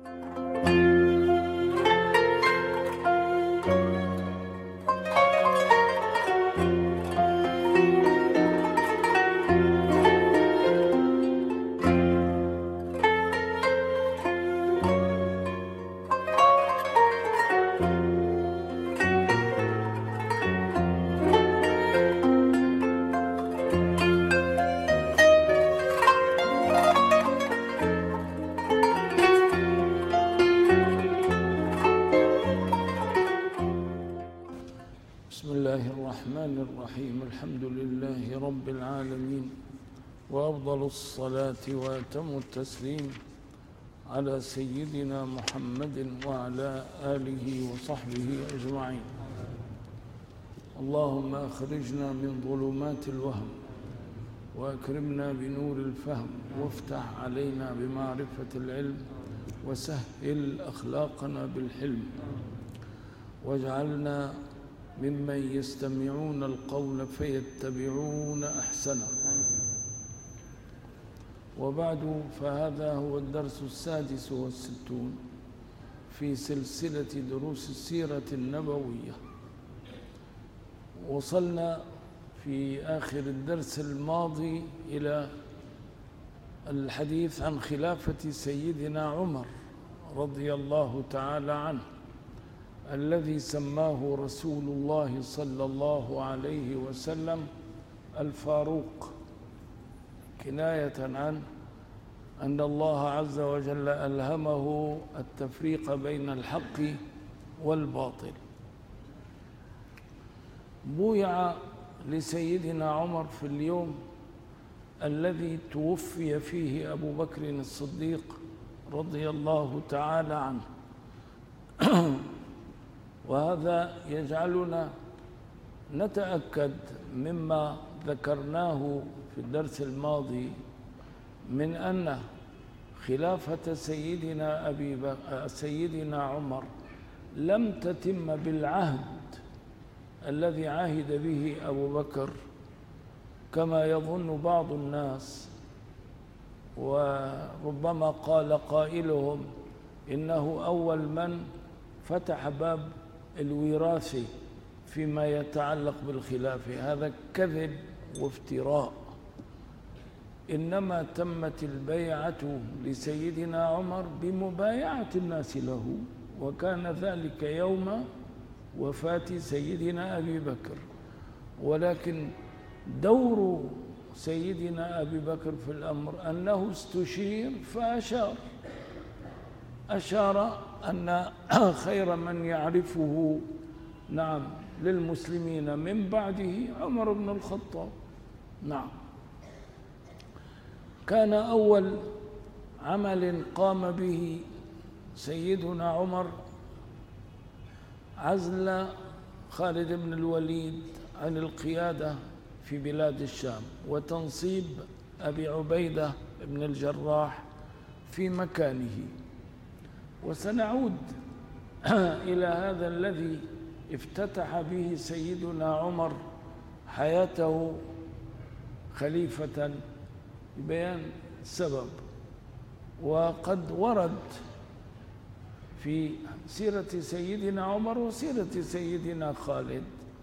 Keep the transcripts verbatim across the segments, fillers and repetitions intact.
بسم الله الرحمن الرحيم. الحمد لله رب العالمين، وأفضل الصلاة وأتم التسليم على سيدنا محمد وعلى آله وصحبه أجمعين. اللهم أخرجنا من ظلمات الوهم وأكرمنا بنور الفهم، وافتح علينا بمعرفة العلم، وسهل أخلاقنا بالحلم، واجعلنا ممن يستمعون القول فيتبعون أحسنه. وبعد، فهذا هو الدرس السادس والستون في سلسلة دروس السيرة النبوية. وصلنا في آخر الدرس الماضي إلى الحديث عن خلافة سيدنا عمر رضي الله تعالى عنه، الذي سماه رسول الله صلى الله عليه وسلم الفاروق، كناية عن أن الله عز وجل ألهمه التفريق بين الحق والباطل. بويع لسيدنا عمر في اليوم الذي توفي فيه أبو بكر الصديق رضي الله تعالى عنه. وهذا يجعلنا نتأكد مما ذكرناه في الدرس الماضي من أن خلافة سيدنا أبي بكر سيدنا عمر لم تتم بالعهد الذي عهد به أبو بكر كما يظن بعض الناس، وربما قال قائلهم إنه أول من فتح باب الوراثة فيما يتعلق بالخلافة. هذا كذب وافتراء. إنما تمت البيعة لسيدنا عمر بمبايعة الناس له، وكان ذلك يوم وفاة سيدنا أبي بكر. ولكن دور سيدنا أبي بكر في الأمر أنه استشير فأشار أشار أن خير من يعرفه نعم للمسلمين من بعده عمر بن الخطاب. نعم، كان أول عمل قام به سيدنا عمر عزل خالد بن الوليد عن القيادة في بلاد الشام، وتنصيب أبي عبيدة بن الجراح في مكانه. وسنعود إلى هذا الذي افتتح به سيدنا عمر حياته خليفة ببيان السبب. وقد ورد في سيرة سيدنا عمر وسيرة سيدنا خالد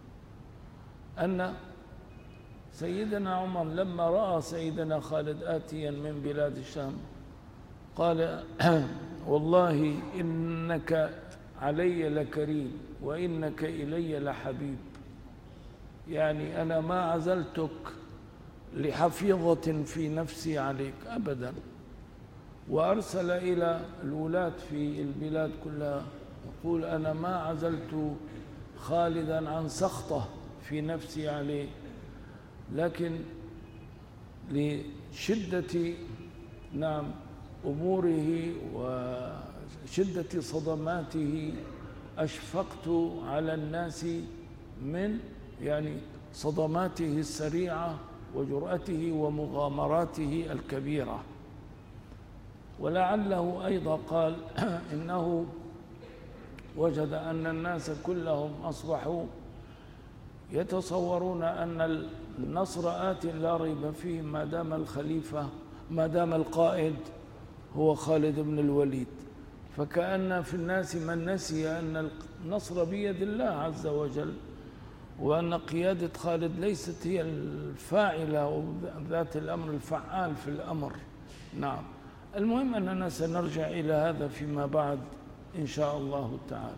أن سيدنا عمر لما رأى سيدنا خالد آتيا من بلاد الشام قال: والله إنك علي لكريم وإنك إلي لحبيب، يعني أنا ما عزلتك لحفيظة في نفسي عليك أبدا. وأرسل إلى الولاة في البلاد كلها يقول: أنا ما عزلت خالدا عن سخطة في نفسي عليه، لكن لشدة نعم أموره وشدة صدماته أشفقت على الناس من يعني صدماته السريعة وجرأته ومغامراته الكبيرة. ولعله أيضا قال إنه وجد أن الناس كلهم أصبحوا يتصورون أن النصر آت لا ريب فيه ما دام الخليفة ما دام القائد هو خالد بن الوليد، فكأن في الناس من نسي أن النصر بيد الله عز وجل، وأن قيادة خالد ليست هي الفاعلة أو ذات الأمر الفعال في الأمر. نعم. المهم أننا سنرجع إلى هذا فيما بعد إن شاء الله تعالى.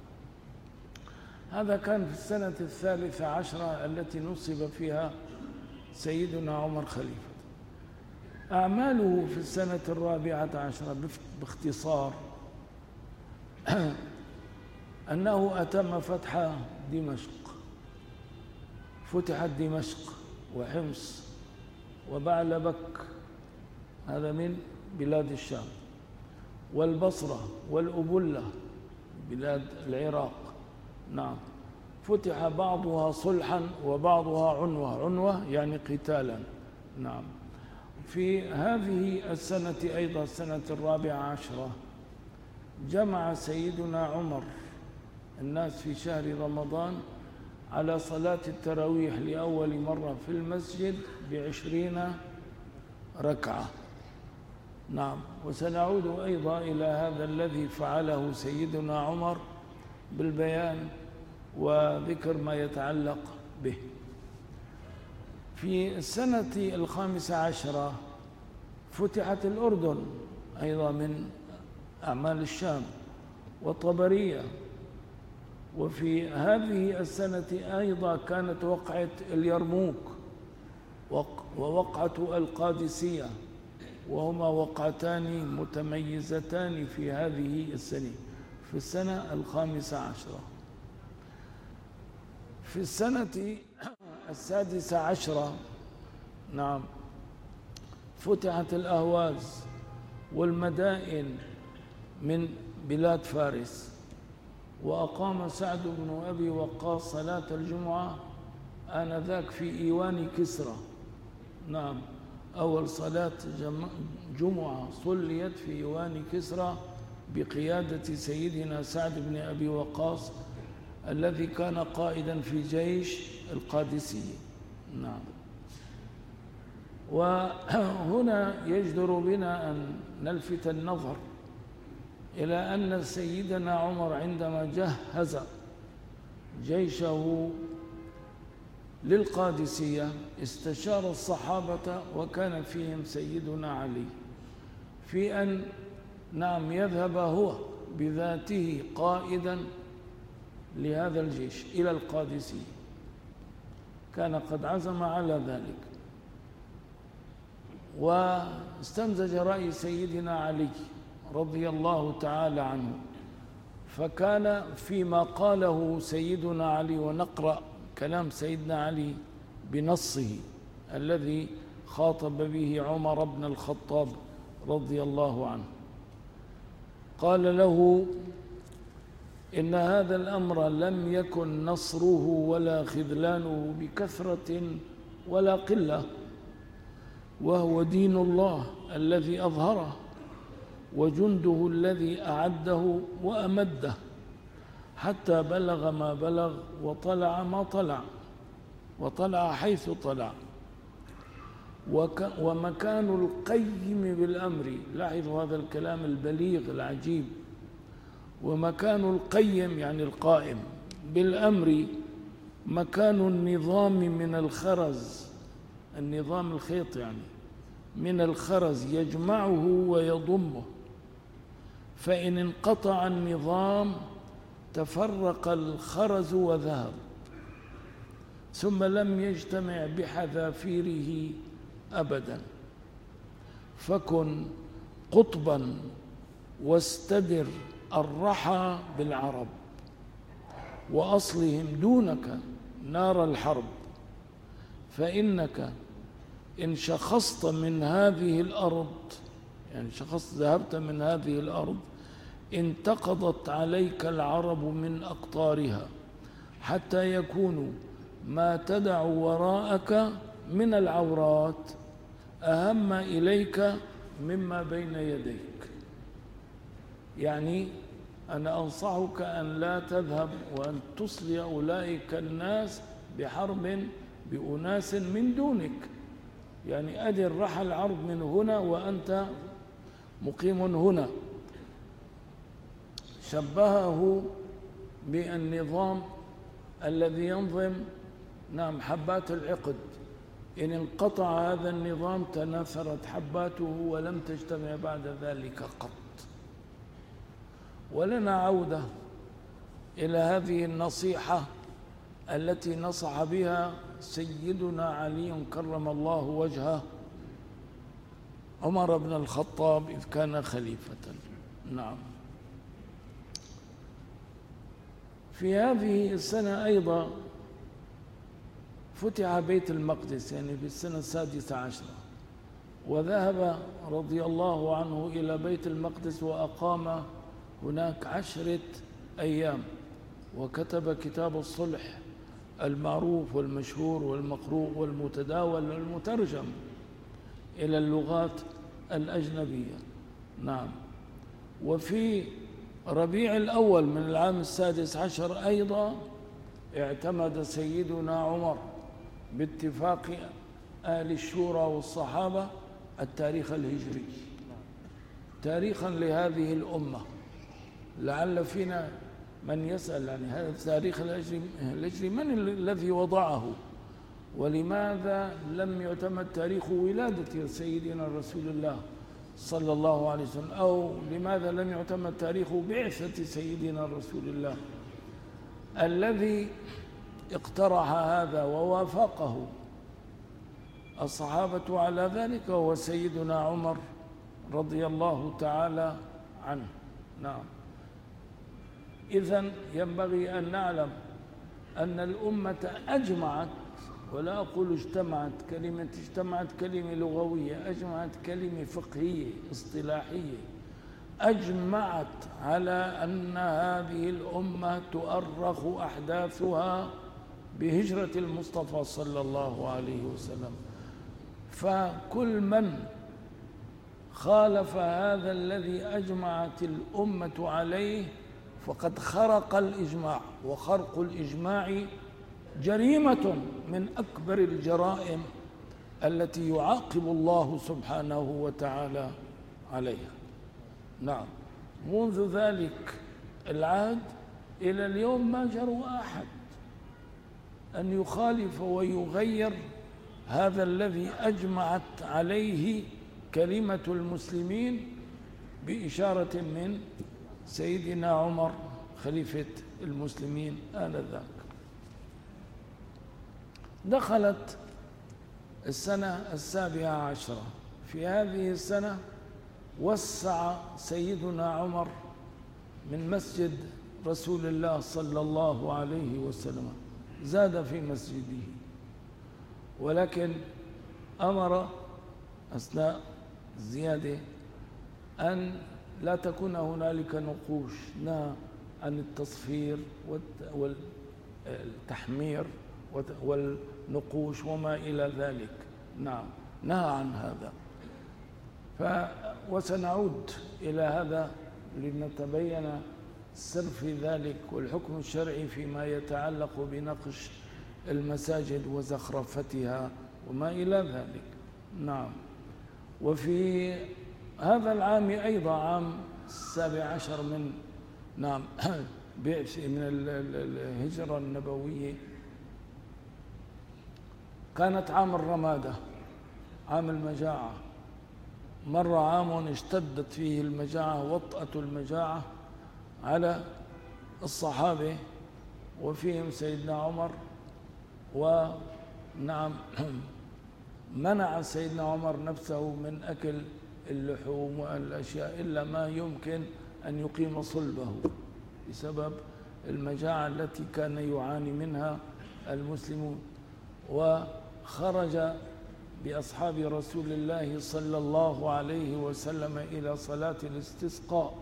هذا كان في السنة الثالثة عشرة التي نصب فيها سيدنا عمر خليفة. أعماله في السنة الرابعة عشرة باختصار أنه أتم فتح دمشق، فتحت دمشق وحمص وبعلبك، هذا من بلاد الشام، والبصرة والأبلة بلاد العراق. نعم. فتح بعضها صلحا وبعضها عنوة، عنوة يعني قتالا. نعم. في هذه السنة أيضا السنة الرابعة عشرة جمع سيدنا عمر الناس في شهر رمضان على صلاة التراويح لأول مرة في المسجد بعشرين ركعة. نعم. وسنعود أيضا إلى هذا الذي فعله سيدنا عمر بالبيان وذكر ما يتعلق به. في السنة الخامسة عشرة فتحت الأردن أيضا من أعمال الشام وطبرية. وفي هذه السنة أيضا كانت وقعة اليرموك ووقعة القادسية، وهما وقعتان متميزتان في هذه السنة في السنة الخامسة عشرة. في السنة السادسة عشرة نعم فتحت الأهواز والمدائن من بلاد فارس، وأقام سعد بن أبي وقاص صلاة الجمعة آنذاك في إيوان كسرى. نعم. أول صلاة جمعة صليت في إيوان كسرى بقيادة سيدنا سعد بن أبي وقاص الذي كان قائدا في جيش القادسية. نعم. وهنا يجدر بنا أن نلفت النظر إلى أن سيدنا عمر عندما جهز جيشه للقادسية استشار الصحابة وكان فيهم سيدنا علي في أن نعم يذهب هو بذاته قائدا لهذا الجيش إلى القادسية، كان قد عزم على ذلك. واستمزج رأي سيدنا علي رضي الله تعالى عنه، فكان فيما قاله سيدنا علي، ونقرأ كلام سيدنا علي بنصه الذي خاطب به عمر بن الخطاب رضي الله عنه. قال له: إن هذا الأمر لم يكن نصره ولا خذلانه بكثرة ولا قلة، وهو دين الله الذي أظهره وجنده الذي أعده وأمده حتى بلغ ما بلغ وطلع ما طلع وطلع حيث طلع. ومكان القيم بالأمر، لاحظوا هذا الكلام البليغ العجيب، ومكان القيم يعني القائم بالأمر مكان النظام من الخرز، النظام الخيط يعني من الخرز يجمعه ويضمه، فإن انقطع النظام تفرق الخرز وذهب، ثم لم يجتمع بحذافيره أبدا. فكن قطبا واستدر الرحى بالعرب وأصلهم دونك نار الحرب، فإنك إن شخصت من هذه الأرض، يعني شخصت ذهبت من هذه الأرض، انتقضت عليك العرب من أقطارها حتى يكونوا ما تدع وراءك من العورات أهم إليك مما بين يديك. يعني أنا أنصحك أن لا تذهب وأن تصلي أولئك الناس بحرب بأناس من دونك، يعني أدر رحى العرض من هنا وأنت مقيم هنا. شبهه بالنظام الذي ينظم نعم حبات العقد، إن انقطع هذا النظام تناثرت حباته ولم تجتمع بعد ذلك قط. ولنا عودة إلى هذه النصيحة التي نصح بها سيدنا علي كرم الله وجهه عمر بن الخطاب إذ كان خليفة. نعم. في هذه السنة أيضا فتح بيت المقدس، يعني في السنة السادسة عشرة، وذهب رضي الله عنه إلى بيت المقدس وأقام هناك عشرة أيام، وكتب كتاب الصلح المعروف والمشهور والمقروء والمتداول والمترجم إلى اللغات الأجنبية. نعم. وفي ربيع الأول من العام السادس عشر أيضا اعتمد سيدنا عمر باتفاق أهل الشورى والصحابة التاريخ الهجري تاريخا لهذه الأمة. لعل فينا من يسأل يعني هذا التاريخ الهجري من الذي وضعه، ولماذا لم يعتمد تاريخ ولادة سيدنا رسول الله صلى الله عليه وسلم، أو لماذا لم يعتمد تاريخ بعثة سيدنا رسول الله؟ الذي اقترح هذا ووافقه الصحابة على ذلك هو سيدنا عمر رضي الله تعالى عنه. نعم. إذن ينبغي أن نعلم أن الأمة أجمعت، ولا أقول اجتمعت، كلمة اجتمعت كلمة لغوية، أجمعت كلمة فقهية اصطلاحية، أجمعت على أن هذه الأمة تؤرخ أحداثها بهجرة المصطفى صلى الله عليه وسلم. فكل من خالف هذا الذي أجمعت الأمة عليه فقد خرق الإجماع، وخرق الإجماع جريمة من أكبر الجرائم التي يعاقب الله سبحانه وتعالى عليها. نعم. منذ ذلك العهد إلى اليوم ما جرى أحد أن يخالف ويغير هذا الذي أجمعت عليه كلمة المسلمين بإشارة من سيدنا عمر خليفة المسلمين آنذاك. دخلت السنة السابعة عشرة. في هذه السنة وسع سيدنا عمر من مسجد رسول الله صلى الله عليه وسلم، زاد في مسجده، ولكن أمر أثناء الزيادة أن لا تكون هنالك نقوش، نهى عن التصفير والتحمير والنقوش وما إلى ذلك. نعم، نهى عن هذا. ف وسنعود إلى هذا لنتبين السر في ذلك والحكم الشرعي فيما يتعلق بنقش المساجد وزخرفتها وما إلى ذلك. نعم. وفي هذا العام أيضا عام السابع عشر من نعم من الهجرة النبوية كانت عام الرمادة، عام المجاعة. مر عام اشتدت فيه المجاعة، وطأة المجاعة على الصحابة وفيهم سيدنا عمر. ونعم منع سيدنا عمر نفسه من أكل اللحوم والأشياء إلا ما يمكن أن يقيم صلبه بسبب المجاعة التي كان يعاني منها المسلمون. وخرج بأصحاب رسول الله صلى الله عليه وسلم إلى صلاة الاستسقاء،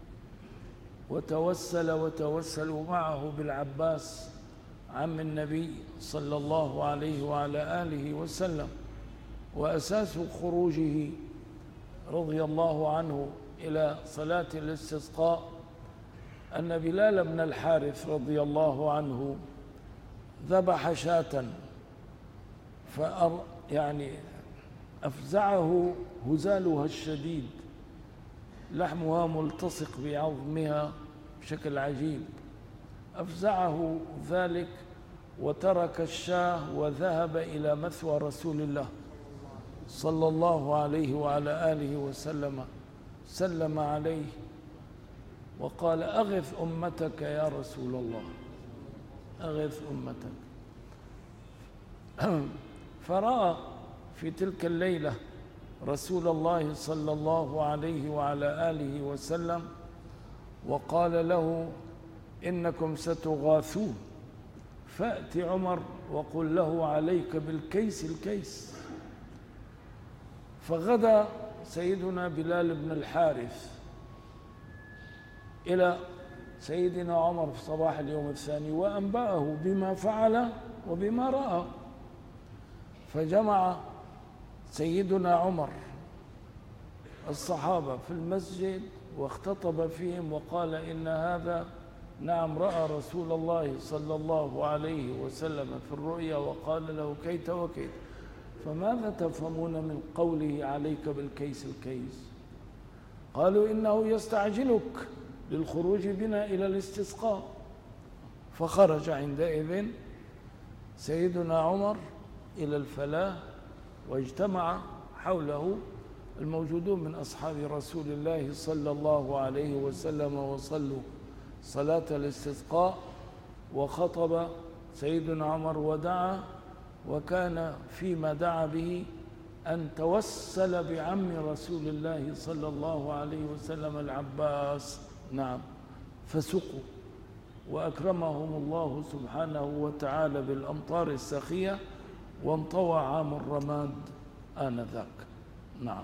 وتوسل وتوسلوا معه بالعباس عم النبي صلى الله عليه وعلى آله وسلم. وأساس خروجه رضي الله عنه إلى صلاة الاستسقاء أن بلال بن الحارث رضي الله عنه ذبح شاة، فأر يعني أفزعه هزالها الشديد، لحمها ملتصق بعظمها بشكل عجيب. أفزعه ذلك وترك الشاه وذهب إلى مثوى رسول الله صلى الله عليه وعلى آله وسلم، سلم عليه وقال: أغث أمتك يا رسول الله، أغث أمتك. فرأى في تلك الليلة رسول الله صلى الله عليه وعلى آله وسلم وقال له: إنكم ستغاثون، فأت عمر وقل له عليك بالكيس الكيس. فغدا سيدنا بلال بن الحارث إلى سيدنا عمر في صباح اليوم الثاني وأنبأه بما فعل وبما رأى. فجمع سيدنا عمر الصحابة في المسجد واختطب فيهم وقال: إن هذا نعم رأى رسول الله صلى الله عليه وسلم في الرؤيا وقال له كيت وكيت، فماذا تفهمون من قوله عليك بالكيس الكيس؟ قالوا: إنه يستعجلك للخروج بنا إلى الاستسقاء. فخرج عندئذ سيدنا عمر إلى الفلاة واجتمع حوله الموجودون من أصحاب رسول الله صلى الله عليه وسلم وصلوا صلاة الاستسقاء. وخطب سيدنا عمر ودعا، وكان فيما دعا به أن توسل بعم رسول الله صلى الله عليه وسلم العباس، نعم، فسقوا وأكرمهم الله سبحانه وتعالى بالأمطار السخية وانطوى عام الرماد آنذاك. نعم.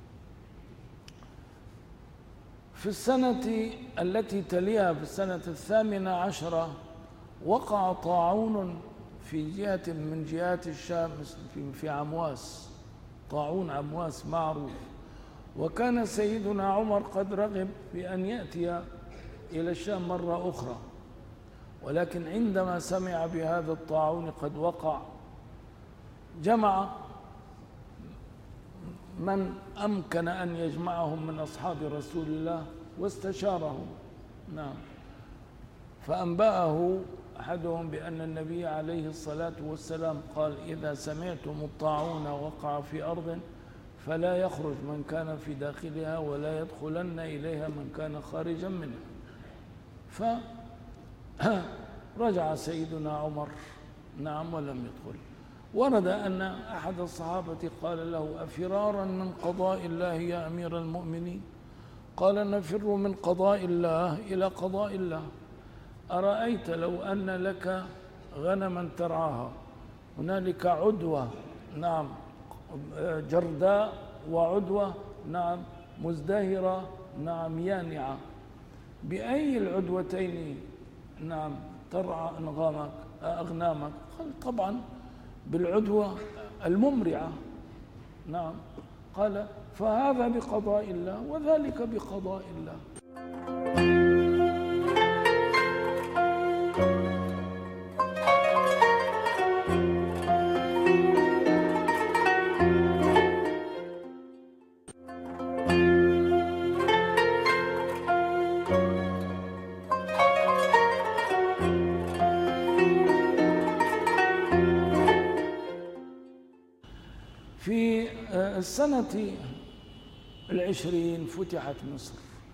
في السنة التي تليها في السنة الثامنة عشرة وقع طاعون في جهة من جهات الشام في عمواس، طاعون عمواس معروف. وكان سيدنا عمر قد رغب في أن يأتي إلى الشام مرة أخرى، ولكن عندما سمع بهذا الطاعون قد وقع جمع من أمكن أن يجمعهم من أصحاب رسول الله واستشارهم، نعم، فأنبأه أحدهم بأن النبي عليه الصلاة والسلام قال: إذا سمعتم الطاعون وقع في أرض فلا يخرج من كان في داخلها ولا يدخلن إليها من كان خارجا منها. فرجع سيدنا عمر، نعم، ولم يدخل. ورد أن أحد الصحابة قال له: أفرارا من قضاء الله يا أمير المؤمنين؟ قال: نفر من قضاء الله إلى قضاء الله. أرأيت لو أن لك غنما ترعاها، هنالك عدوة، نعم، جرداء، وعدوة، نعم، مزدهرة، نعم، يانعة، بأي العدوتين، نعم، ترعى أنغامك أغنامك؟ قال: طبعا بالعدوة الممرعة، نعم. قال: فهذا بقضاء الله وذلك بقضاء الله. في السنة العشرين فتحت مصر،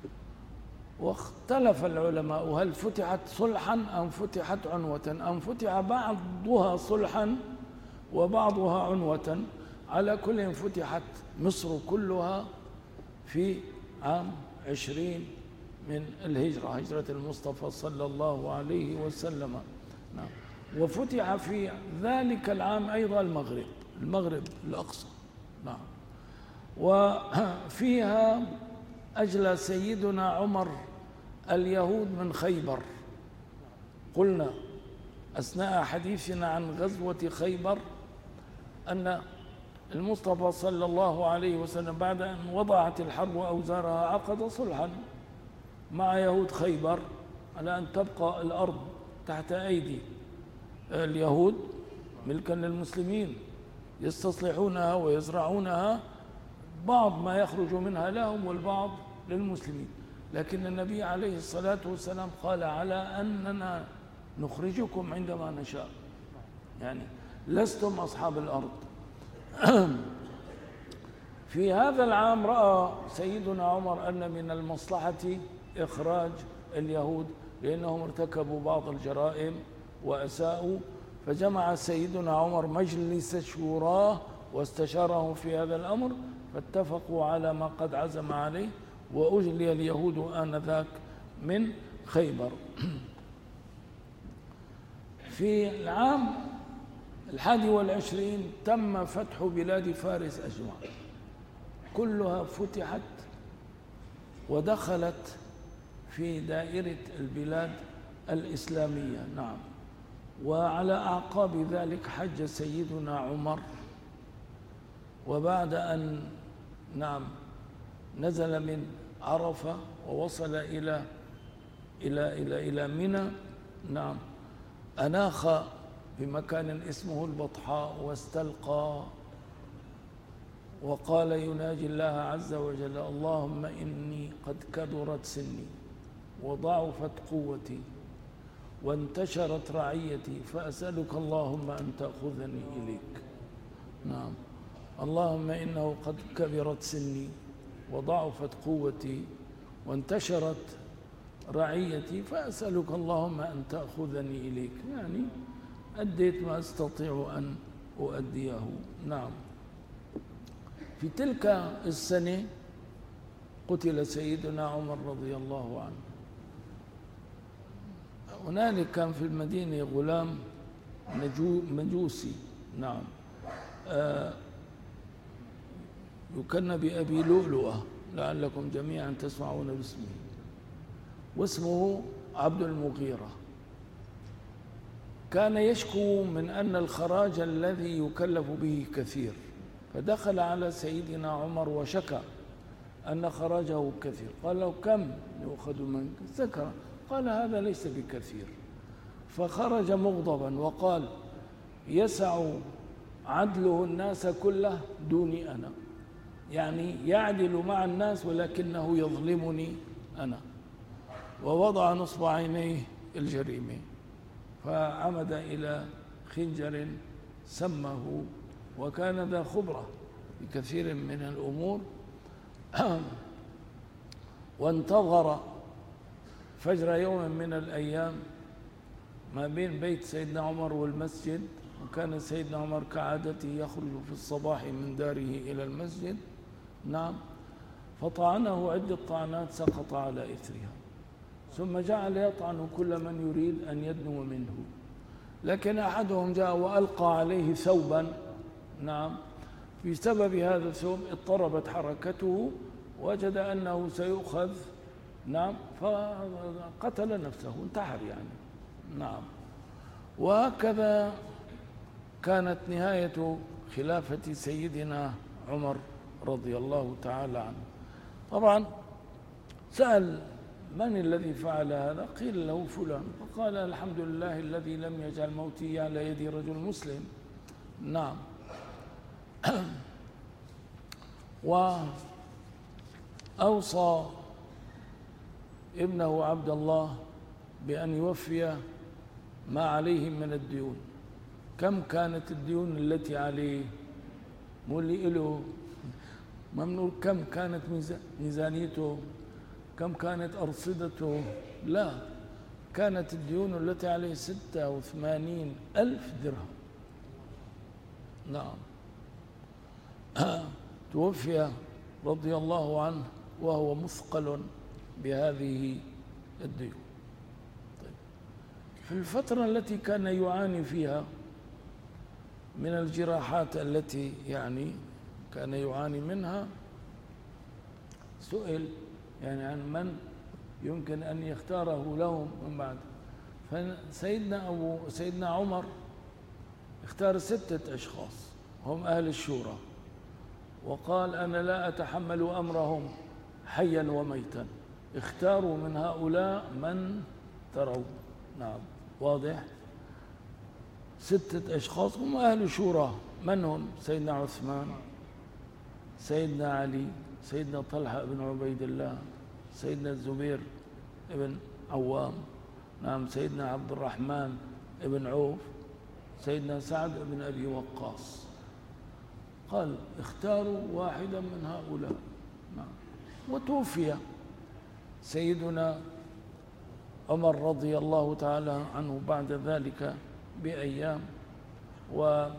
واختلف العلماء هل فتحت صلحا أم فتحت عنوة أم فتح بعضها صلحا وبعضها عنوة. على كل فتحت مصر كلها في عام عشرين من الهجرة، هجرة المصطفى صلى الله عليه وسلم، نعم. وفتح في ذلك العام أيضا المغرب، المغرب الأقصى، نعم. وفيها أجلى سيدنا عمر اليهود من خيبر. قلنا أثناء حديثنا عن غزوة خيبر أن المصطفى صلى الله عليه وسلم بعد أن وضعت الحرب أوزارها عقد صلحا مع يهود خيبر على أن تبقى الأرض تحت أيدي اليهود ملكا للمسلمين يستصلحونها ويزرعونها، بعض ما يخرج منها لهم والبعض للمسلمين. لكن النبي عليه الصلاة والسلام قال على أننا نخرجكم عندما نشاء، يعني لستم أصحاب الأرض. في هذا العام رأى سيدنا عمر أن من المصلحة إخراج اليهود لأنهم ارتكبوا بعض الجرائم وأساءوا، فجمع سيدنا عمر مجلس شوراه واستشارهم في هذا الأمر، فاتفقوا على ما قد عزم عليه، وأجلي اليهود آنذاك من خيبر. في العام الحادي والعشرين تم فتح بلاد فارس أجمع، كلها فتحت ودخلت في دائرة البلاد الإسلامية. نعم. وعلى أعقاب ذلك حج سيدنا عمر، وبعد أن نعم نزل من عرفة ووصل إلى إلى إلى إلى منى، نعم أناخ بمكان اسمه البطحاء واستلقى وقال يناجي الله عز وجل: اللهم إني قد كبرت سني وضعفت قوتي وانتشرت رعيتي، فأسألك اللهم أن تأخذني إليك. نعم. اللهم إنه قد كبرت سني وضعفت قوتي وانتشرت رعيتي، فأسألك اللهم أن تأخذني إليك، يعني أديت ما أستطيع أن أؤديه. نعم. في تلك السنة قتل سيدنا عمر رضي الله عنه. هنالك كان في المدينة غلام مجوسي، نعم آه يكن بأبي لؤلؤة، لعلكم جميعا تسمعون باسمه، واسمه عبد المغيرة. كان يشكو من أن الخراج الذي يكلف به كثير، فدخل على سيدنا عمر وشكى أن خراجه كثير. قال له: كم يؤخذ منك؟ ذكر، قال: هذا ليس بكثير. فخرج مغضبا وقال: يسع عدله الناس كله دوني أنا، يعني يعدل مع الناس ولكنه يظلمني أنا. ووضع نصب عينيه الجريمة، فعمد إلى خنجر سمه، وكان ذا خبرة بكثير من الأمور. وانتظر فجر يوم من الأيام ما بين بيت سيدنا عمر والمسجد، وكان سيدنا عمر كعادته يخرج في الصباح من داره إلى المسجد. نعم. فطعنه عدة طعنات سقط على إثرها، ثم جعل يطعن كل من يريد أن يدنو منه، لكن أحدهم جاء وألقى عليه ثوبا، نعم بسبب هذا الثوب اضطربت حركته، وجد أنه سيؤخذ، نعم فقتل نفسه، انتحر يعني. نعم. وهكذا كانت نهاية خلافة سيدنا عمر رضي الله تعالى عنه. طبعا سأل: من الذي فعل هذا؟ قيل له: فلان. فقال: الحمد لله الذي لم يجعل موتي على يد رجل مسلم. نعم. وأوصى ابنه عبد الله بأن يوفي ما عليه من الديون. كم كانت الديون التي عليه؟ مو اللي له ممنوع. كم كانت ميزانيته؟ كم كانت أرصدته؟ لا، كانت الديون التي عليه ستة وثمانين ألف درهم. نعم. توفي رضي الله عنه وهو مثقل بهذه الديون. طيب. في الفترة التي كان يعاني فيها من الجراحات التي يعني كان يعاني منها، سئل يعني عن من يمكن أن يختاره لهم من بعد. فسيدنا أبو سيدنا عمر اختار ستة أشخاص هم أهل الشورى، وقال: أنا لا أتحمل أمرهم حيا وميتا، اختاروا من هؤلاء من تروا. نعم واضح. ستة أشخاص هم أهل شورى. من هم؟ سيدنا عثمان، سيدنا علي، سيدنا طلحة بن عبيد الله، سيدنا الزبير ابن عوام، نعم، سيدنا عبد الرحمن ابن عوف، سيدنا سعد بن أبي وقاص. قال اختاروا واحدا من هؤلاء. نعم. وتوفي سيدنا عمر رضي الله تعالى عنه بعد ذلك بأيام، وقام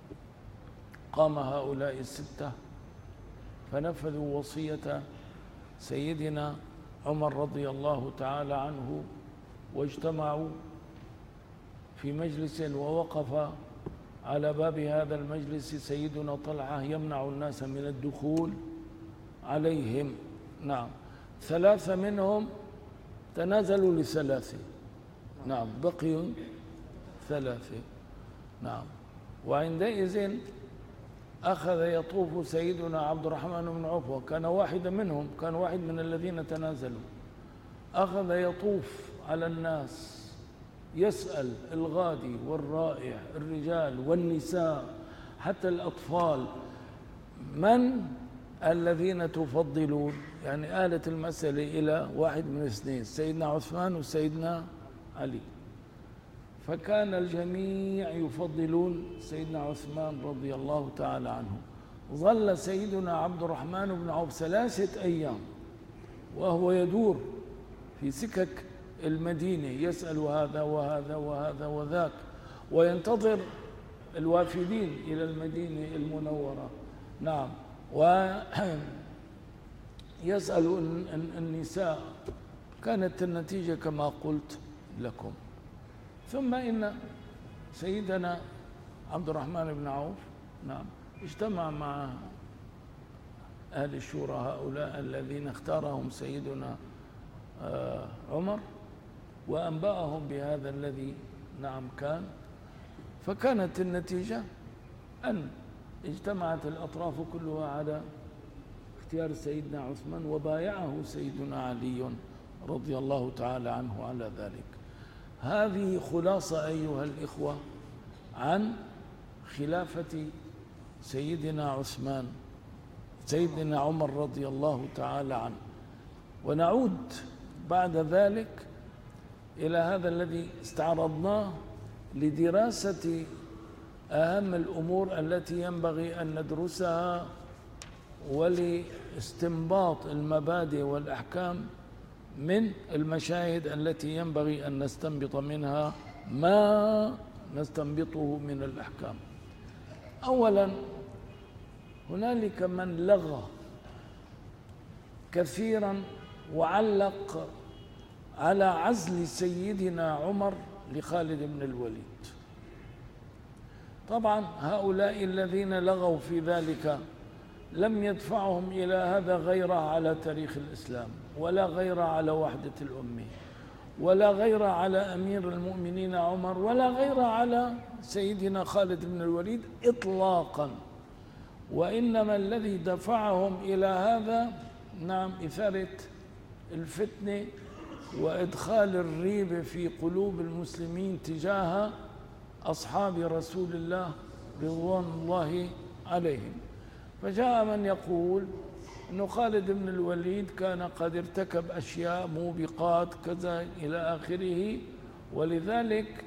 هؤلاء الستة فنفذوا وصية سيدنا عمر رضي الله تعالى عنه، واجتمعوا في مجلس، ووقف على باب هذا المجلس سيدنا طلحة يمنع الناس من الدخول عليهم. نعم. ثلاثة منهم تنازلوا لثلاثة. نعم، بقي ثلاثة. نعم. وعندئذ أخذ يطوف سيدنا عبد الرحمن بن عوف، وكان واحدا منهم، كان واحد من الذين تنازلوا، أخذ يطوف على الناس يسأل الغادي والرائع، الرجال والنساء حتى الأطفال، من الذين تفضلون؟ يعني آلت المسألة إلى واحد من اثنين، سيدنا عثمان وسيدنا علي، فكان الجميع يفضلون سيدنا عثمان رضي الله تعالى عنه. ظل سيدنا عبد الرحمن بن عوف ثلاثة أيام وهو يدور في سكك المدينة يسأل هذا وهذا وهذا وذاك، وينتظر الوافدين إلى المدينة المنورة. نعم. ويسأل النساء. كانت النتيجة كما قلت لكم. ثم إن سيدنا عبد الرحمن بن عوف، نعم، اجتمع مع أهل الشورى هؤلاء الذين اختارهم سيدنا عمر، وأنبأهم بهذا الذي نعم كان. فكانت النتيجة أن اجتمعت الأطراف كلها على اختيار سيدنا عثمان، وبايعه سيدنا علي رضي الله تعالى عنه على ذلك. هذه خلاصة أيها الإخوة عن خلافة سيدنا عثمان سيدنا عمر رضي الله تعالى عنه. ونعود بعد ذلك إلى هذا الذي استعرضناه لدراسة أهم الأمور التي ينبغي أن ندرسها، ولاستنباط المبادئ والأحكام من المشاهد التي ينبغي أن نستنبط منها ما نستنبطه من الأحكام. أولا، هنالك من لغى كثيرا وعلق على عزل سيدنا عمر لخالد بن الوليد. طبعا هؤلاء الذين لغوا في ذلك لم يدفعهم إلى هذا غير على تاريخ الإسلام، ولا غير على وحدة الأمة، ولا غير على أمير المؤمنين عمر، ولا غير على سيدنا خالد بن الوليد إطلاقا. وإنما الذي دفعهم إلى هذا نعم إثارة الفتنة وإدخال الريب في قلوب المسلمين تجاه أصحاب رسول الله رضوان الله عليهم. فجاء من يقول أن خالد بن الوليد كان قد ارتكب أشياء موبقات كذا إلى آخره، ولذلك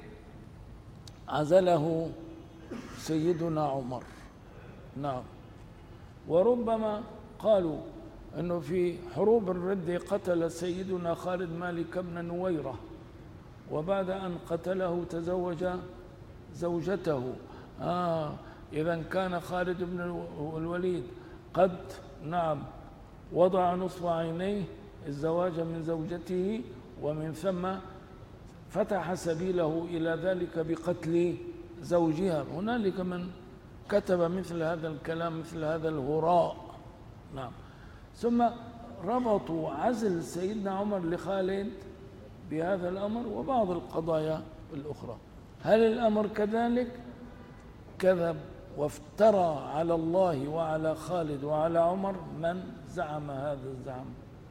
عزله سيدنا عمر. نعم. وربما قالوا أنه في حروب الردة قتل سيدنا خالد مالك بن نويرة، وبعد أن قتله تزوج زوجته. آه إذن كان خالد بن الوليد قد نعم وضع نصف عينيه الزواج من زوجته، ومن ثم فتح سبيله إلى ذلك بقتل زوجها. هنالك من كتب مثل هذا الكلام، مثل هذا الهراء. نعم. ثم ربطوا عزل سيدنا عمر لخالد بهذا الأمر وبعض القضايا الأخرى. هل الأمر كذلك؟ كذب وافترى على الله وعلى خالد وعلى عمر من زعم هذا الزعم.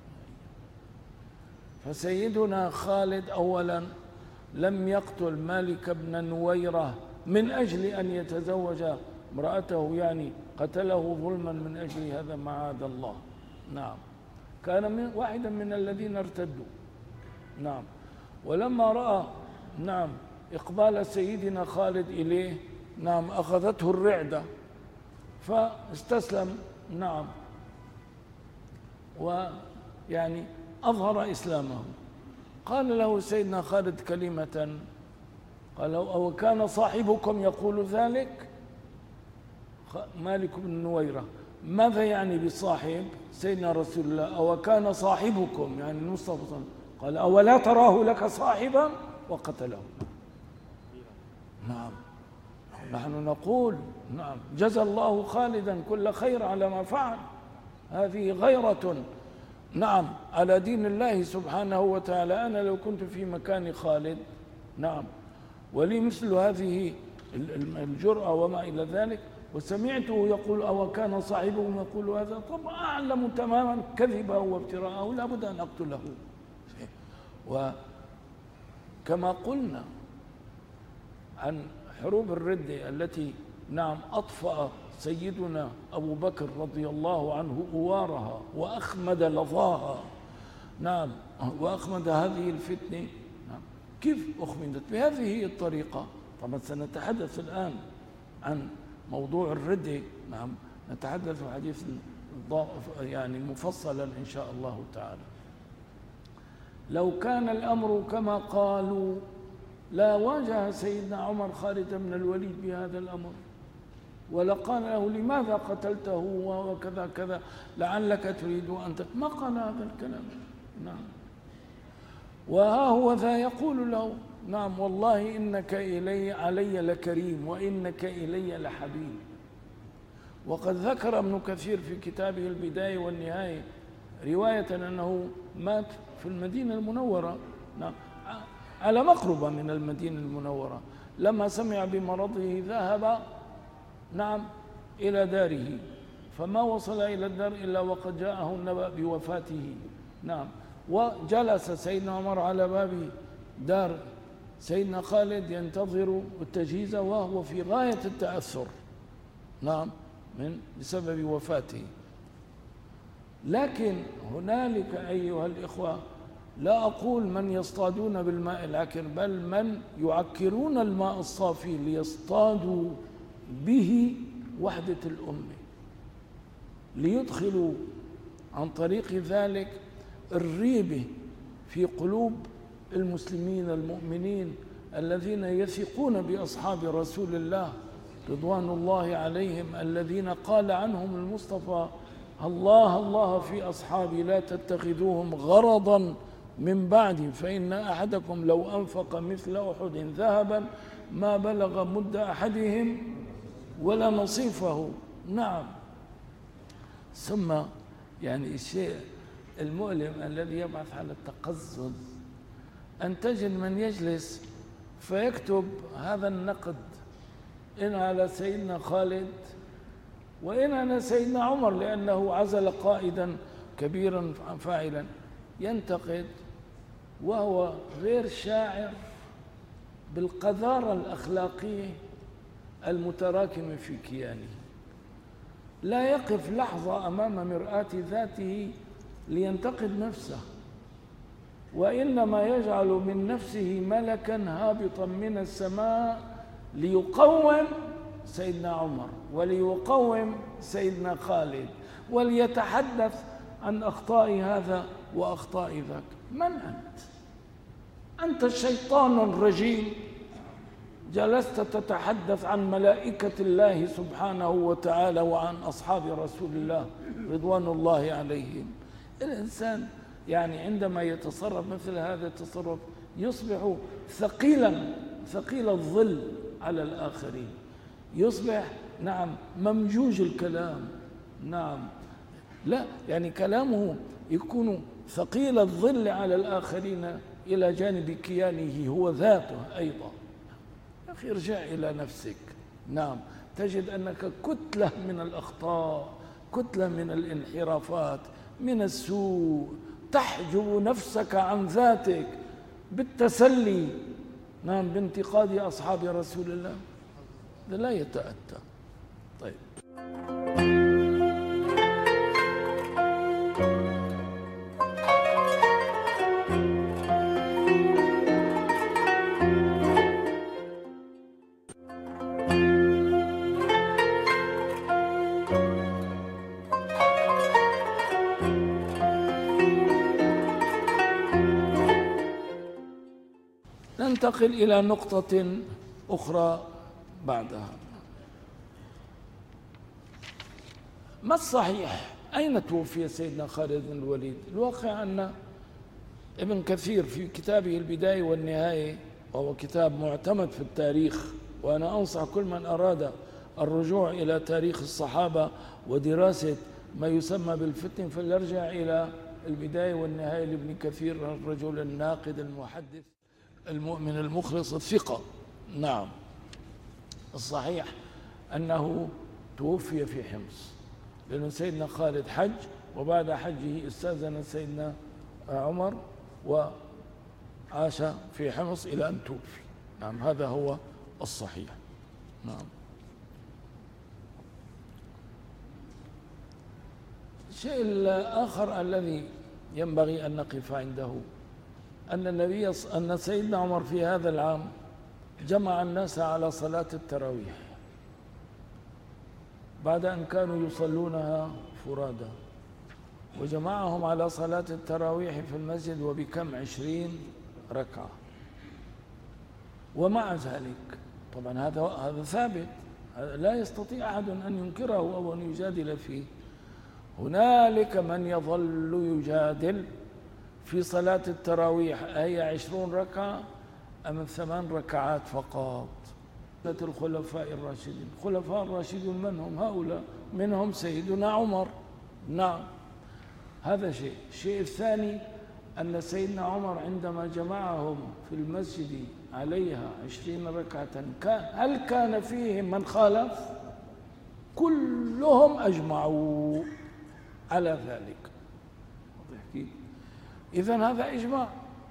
فسيدنا خالد أولا لم يقتل مالك بن نويرة من أجل أن يتزوج امرأته، يعني قتله ظلما من أجل هذا، معاذ الله. نعم. كان من واحدا من الذين ارتدوا. نعم. ولما رأى نعم إقبال سيدنا خالد إليه نعم أخذته الرعدة فاستسلم. نعم. ويعني أظهر إسلامه. قال له سيدنا خالد كلمة، قال: أو كان صاحبكم يقول ذلك؟ مالك بن نويرة: ماذا يعني بصاحب سيدنا رسول الله؟ أو كان صاحبكم يعني المصطفى صلى الله عليه وسلم؟ قال: أولا تراه لك صاحبا؟ وقتله. نعم. نحن نقول نعم جزى الله خالدا كل خير على ما فعل. هذه غيرة نعم على دين الله سبحانه وتعالى. أنا لو كنت في مكان خالد نعم ولي مثل هذه الجرأة وما إلى ذلك، وسمعته يقول: أو كان صاحبه يقول هذا، طب أعلم تماما كذبه وابتراءه، لا بد أن أقتله. وكما قلنا عن حروب الردة التي نعم أطفأ سيدنا أبو بكر رضي الله عنه أوارها وأخمد لظاها. نعم. وأخمد هذه الفتنة. نعم. كيف أخمدت؟ بهذه الطريقة. طبعا سنتحدث الآن عن موضوع الردة. نعم. نتحدث حديث يعني مفصلا إن شاء الله تعالى. لو كان الأمر كما قالوا لا واجه سيدنا عمر خالد بن الوليد بهذا الأمر، ولقال له: لماذا قتلته وكذا كذا، لعلك تريد أن ت... ما قال هذا الكلام. نعم. وها هو ذا يقول له: نعم والله إنك إلي علي لكريم وإنك إلي لحبيب. وقد ذكر ابن كثير في كتابه البداية والنهاية رواية أنه مات في المدينة المنورة. نعم. على مقربة من المدينة المنورة. لما سمع بمرضه ذهب نعم إلى داره، فما وصل إلى الدار إلا وقد جاءه النبأ بوفاته. نعم. وجلس سيدنا عمر على باب دار سيدنا خالد ينتظر التجهيز وهو في غاية التأثر. نعم. من بسبب وفاته. لكن هنالك أيها الإخوة لا أقول من يصطادون بالماء العكر، بل من يعكرون الماء الصافي ليصطادوا به وحدة الأمة، ليدخلوا عن طريق ذلك الريبة في قلوب المسلمين المؤمنين الذين يثقون بأصحاب رسول الله رضوان الله عليهم، الذين قال عنهم المصطفى: الله الله في أصحابي لا تتخذوهم غرضا من بعدي فإن أحدكم لو أنفق مثل أحد ذهبا ما بلغ مد أحدهم ولا نصيفه. نعم. ثم يعني الشيء المؤلم الذي يبعث على التقزز أن تجد من يجلس فيكتب هذا النقد إن على سيدنا خالد وإن على سيدنا عمر لأنه عزل قائدا كبيرا فاعلا، ينتقد وهو غير شاعر بالقذارة الأخلاقية المتراكمة في كيانه. لا يقف لحظة أمام مرآة ذاته لينتقد نفسه، وإنما يجعل من نفسه ملكا هابطا من السماء ليقوم سيدنا عمر وليقوم سيدنا خالد وليتحدث عن أخطاء هذا وأخطاء ذاك. من أنت؟ أنت الشيطان الرجيم جلست تتحدث عن ملائكة الله سبحانه وتعالى وعن أصحاب رسول الله رضوان الله عليهم. الإنسان يعني عندما يتصرف مثل هذا التصرف يصبح ثقيلا ثقيل الظل على الآخرين، يصبح نعم ممجوج الكلام. نعم. لا يعني كلامه يكون ثقيل الظل على الآخرين إلى جانب كيانه هو ذاته أيضا. يا أخي ارجع إلى نفسك. نعم. تجد أنك كتلة من الأخطاء، كتلة من الانحرافات، من السوء، تحجب نفسك عن ذاتك بالتسلي نعم بانتقاد أصحاب رسول الله. ده لا يتأتى. طيب. ننتقل إلى نقطة أخرى بعدها. ما الصحيح؟ أين توفي سيدنا خالد بن الوليد؟ الواقع أن ابن كثير في كتابه البداية والنهاية، وهو كتاب معتمد في التاريخ، وأنا أنصح كل من أراد الرجوع إلى تاريخ الصحابة ودراسة ما يسمى بالفتن فليرجع إلى البداية والنهاية لابن كثير، الرجل الناقد المحدث المؤمن المخلص الثقة. نعم، الصحيح أنه توفي في حمص، لأن سيدنا خالد حج، وبعد حجه استأذن سيدنا عمر وعاش في حمص إلى أن توفي. نعم، هذا هو الصحيح. نعم. الشيء الآخر الذي ينبغي أن نقف عنده أن النبي أن سيدنا عمر في هذا العام جمع الناس على صلاة التراويح بعد أن كانوا يصلونها فرادى، وجمعهم على صلاة التراويح في المسجد وبكم عشرين ركعة. ومع ذلك طبعا هذا هذا ثابت، لا يستطيع أحد أن ينكره أو أن يجادل فيه. هنالك من يظل يجادل في صلاة التراويح أهي عشرون ركعة أم ثمان ركعات فقط. الخلفاء الراشدين، الخلفاء الراشدون من هم؟ هؤلاء، منهم سيدنا عمر. نعم، هذا شيء. الشيء الثاني أن سيدنا عمر عندما جمعهم في المسجد عليها عشرين ركعة هل كان فيهم من خالف؟ كلهم أجمعوا على ذلك. إذن هذا إجماع.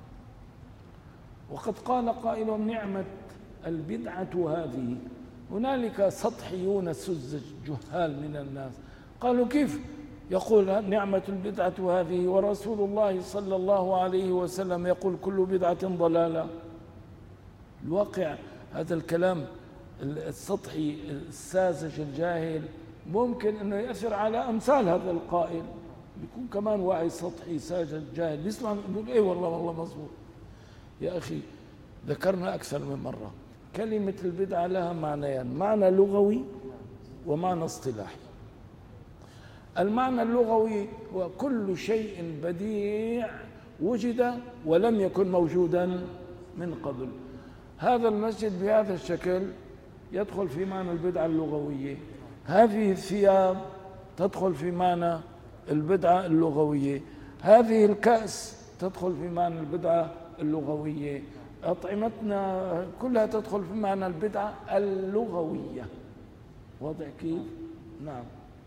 وقد قال قائل نعمة البدعة هذه. هنالك سطحيون سذج جهال من الناس قالوا كيف يقول نعمة البدعة هذه ورسول الله صلى الله عليه وسلم يقول كل بدعة ضلالة؟ الواقع هذا الكلام السطحي الساذج الجاهل ممكن أنه يأثر على أمثال هذا القائل، بيكون كمان واعي سطحي ساذج جاهل بيسمع يقول إيه والله والله مظبوط. يا أخي ذكرنا أكثر من مرة كلمة البدعة لها معنيان، معنى لغوي ومعنى اصطلاحي. المعنى اللغوي هو كل شيء بديع وجد ولم يكن موجودا من قبل. هذا المسجد بهذا الشكل يدخل في معنى البدعة اللغوية، هذه الثياب تدخل في معنى البدعة اللغوية، هذه الكأس تدخل في معنى البدعة اللغوية، أطعمتنا كلها تدخل في معنى البدعة اللغوية. واضح كيف؟ نعم.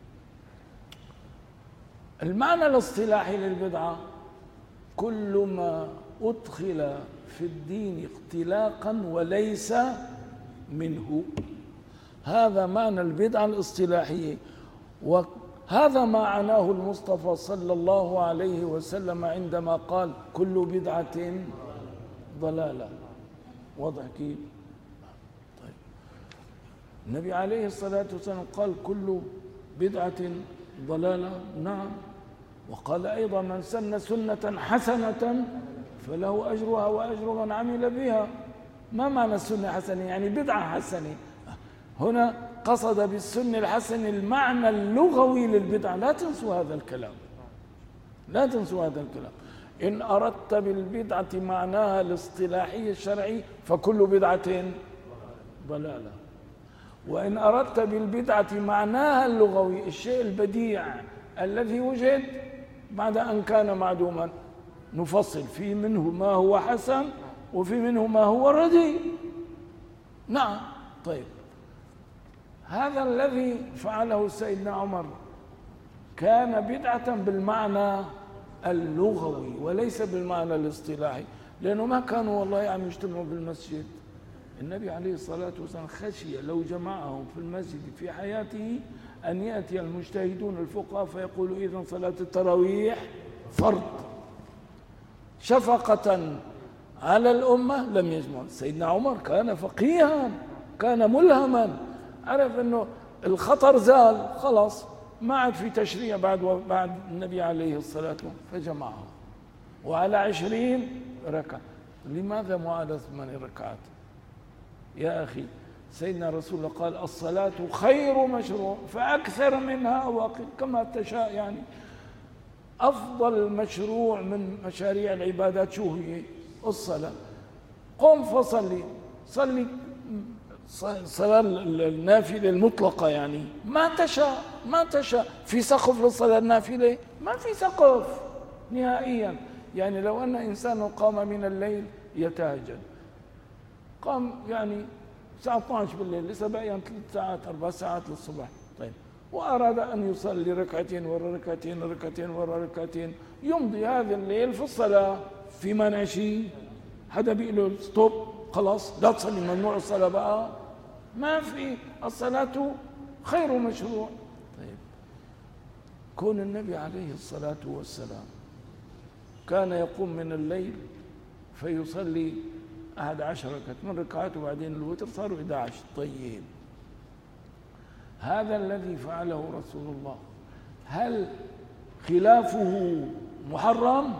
المعنى الاصطلاحي للبدعة كل ما أدخل في الدين اختلاقا وليس منه، هذا معنى البدعة الاصطلاحية. وهذا ما عناه المصطفى صلى الله عليه وسلم عندما قال كل بدعة ضلالة. واضح كيف؟ طيب. النبي عليه الصلاة والسلام قال كل بدعة ضلالة. نعم. وقال أيضا من سن سنة حسنة فله أجرها وأجر من عمل بها. ما معنى السنة حسنة؟ يعني بدعة حسنة. هنا قصد بالسنة الحسنة المعنى اللغوي للبدعة. لا تنسوا هذا الكلام، لا تنسوا هذا الكلام. إن أردت بالبدعة معناها الاصطلاحي الشرعي فكل بدعة ضلالة، وإن أردت بالبدعة معناها اللغوي الشيء البديع الذي وجد بعد أن كان معدوما، نفصل في منه ما هو حسن وفي منه ما هو رديء. نعم. طيب، هذا الذي فعله سيدنا عمر كان بدعة بالمعنى اللغوي وليس بالمعنى الاصطلاحي، لأنه ما كانوا والله يعني يجتمعوا بالمسجد. النبي عليه الصلاة والسلام خشي لو جمعهم في المسجد في حياته أن يأتي المجتهدون الفقهاء فيقولوا إذن صلاة التراويح فرض. شفقة على الأمة لم يجمع. سيدنا عمر كان فقيها، كان ملهما، عرف أنه الخطر زال خلاص، ما عاد في تشريع بعد بعد النبي عليه الصلاة والسلام، فجمعهم وعلى عشرين ركعة. لماذا معادلة ثمان ركعات؟ يا أخي سيدنا رسول الله قال الصلاة خير مشروع فأكثر منها أو أقل كما تشاء. يعني أفضل مشروع من مشاريع العبادات شو هي؟ الصلاة. قم فصلي، صلي صلاة النافلة المطلقة، يعني ما تشاء ما تشاء. في سقف للصلاة النافلة؟ ما في سقف نهائيا. يعني لو أن إنسان قام من الليل يتهجد، قام يعني الساعة اثنتي عشرة بالليل، لسه باقي ثلاث ساعات أربع ساعات للصبح، طيب وأراد أن يصلي ركعتين ورا ركعتين ركعتين ورا ركعتين، يمضي هذا الليل في الصلاة، في مانع شيء؟ حدا بيقول له ستوب خلاص لا تصلي، ممنوع الصلاة بقى؟ ما في. الصلاة خير مشروع. طيب كون النبي عليه الصلاة والسلام كان يقوم من الليل فيصلي أحد عشر ركعة، من ركعات وبعدين الوتر صاروا أحد عشر. طيب هذا الذي فعله رسول الله هل خلافه محرم؟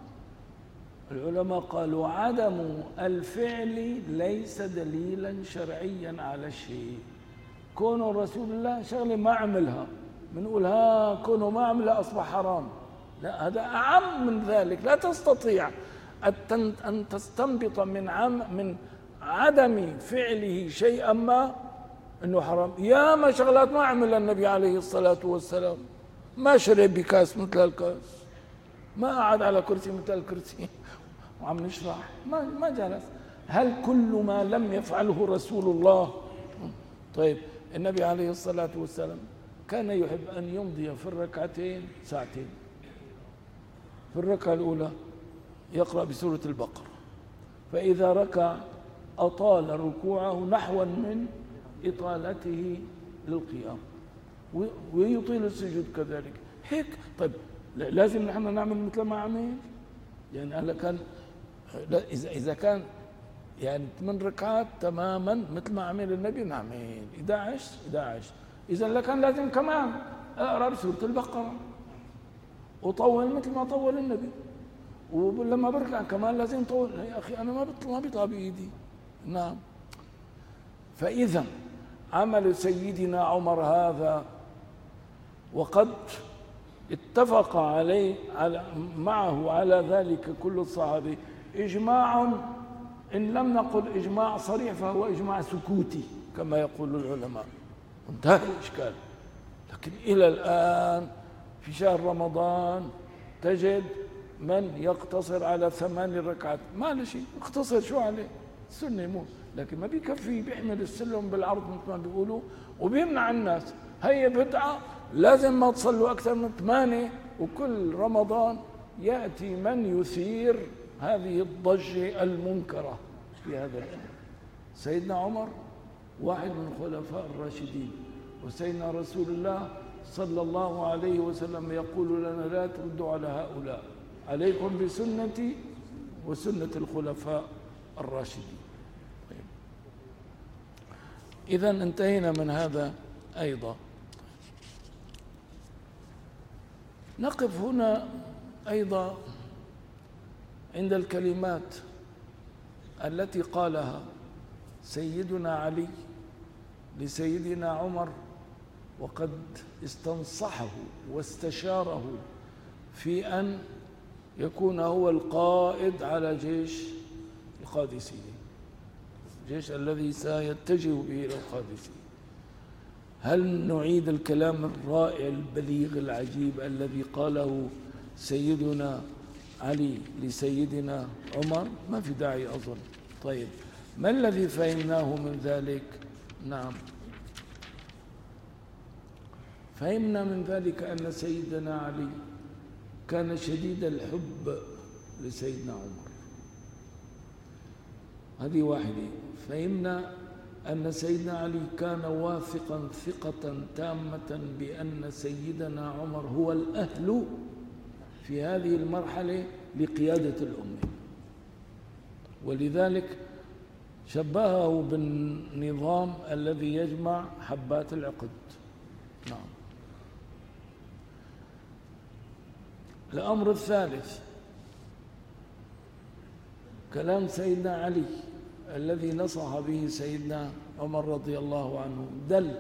العلماء قالوا عدم الفعل ليس دليلا شرعيا على الشيء. كون رسول الله شغله ما عملها بنقول ها كونه ما عملها أصبح حرام، لا، هذا أعم من ذلك. لا تستطيع أن تستنبط من عم من عدم فعله شيئا ما أنه حرام. يا ما شغلات ما عملها النبي عليه الصلاة والسلام، ما شرب بكاس مثل الكاس، ما قعد على كرسي مثل الكرسي وعم نشرح، ما ما جلس. هل كل ما لم يفعله رسول الله؟ طيب النبي عليه الصلاة والسلام كان يحب أن يمضي في الركعتين ساعتين. في الركعة الأولى يقرأ بسورة البقرة، فإذا ركع أطال ركوعه نحوا من إطالته للقيام، ويطيل السجود كذلك. هيك طيب لازم نحن نعمل مثل ما عمل؟ يعني هلا كان إذا إذا كان يعني ثمان ركعات تماما مثل ما عمل النبي نعمل أحد عشر أحد عشر. إذا لكان لازم كمان أقرأ بسورة البقرة وطول مثل ما طول النبي، ولما بركع كمان لازم طول. يا أخي أنا ما بيطلع ما بيطلع بإيدي. نعم. فإذا عمل سيدنا عمر هذا وقد اتفق عليه على معه على ذلك كل الصحابة، إجماع إن لم نقل إجماع صريح فهو إجماع سكوتي كما يقول العلماء، انتهى الإشكال. لكن إلى الآن في شهر رمضان تجد من يقتصر على ثمان ركعات، ما له شيء، اقتصر شو عليه؟ السنة مو، لكن ما بيكفي، بيحمل السلم بالعرض مثل ما بيقولوا وبيمنع الناس. هي بدعة، لازم ما تصلوا أكثر من ثمانية. وكل رمضان يأتي من يثير هذه الضجة المنكرة في هذا الأمر. سيدنا عمر واحد من الخلفاء الراشدين، وسيدنا رسول الله صلى الله عليه وسلم يقول لنا لا تردوا على هؤلاء، عليكم بسنتي وسنة الخلفاء الراشدين. طيب. إذا انتهينا من هذا أيضا. نقف هنا أيضا عند الكلمات التي قالها سيدنا علي لسيدنا عمر، وقد استنصحه واستشاره في أن يكون هو القائد على جيش القادسية، الجيش الذي سيتجه به إلى القادسية. هل نعيد الكلام الرائع البليغ العجيب الذي قاله سيدنا علي لسيدنا عمر؟ ما في داعي أظن. طيب ما الذي فهمناه من ذلك؟ نعم، فهمنا من ذلك أن سيدنا علي كان شديد الحب لسيدنا عمر، هذه واحدة. فهمنا أن سيدنا علي كان واثقا ثقة تامة بأن سيدنا عمر هو الأهل في هذه المرحلة لقيادة الأمة، ولذلك شبهه بالنظام الذي يجمع حبات العقد. نعم. الأمر الثالث كلام سيدنا علي الذي نصح به سيدنا عمر رضي الله عنه دل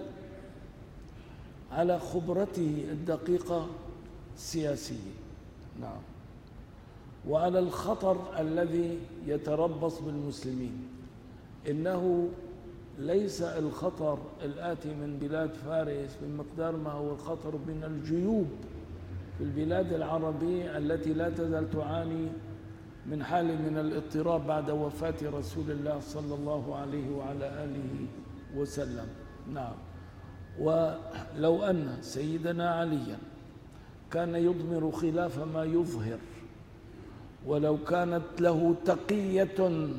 على خبرته الدقيقة السياسية، نعم، وعلى الخطر الذي يتربص بالمسلمين. إنه ليس الخطر الآتي من بلاد فارس بمقدار ما هو الخطر من الجيوب في البلاد العربية التي لا تزال تعاني من حال من الاضطراب بعد وفاة رسول الله صلى الله عليه وعلى آله وسلم. نعم. ولو أن سيدنا عليا كان يضمر خلاف ما يظهر، ولو كانت له تقية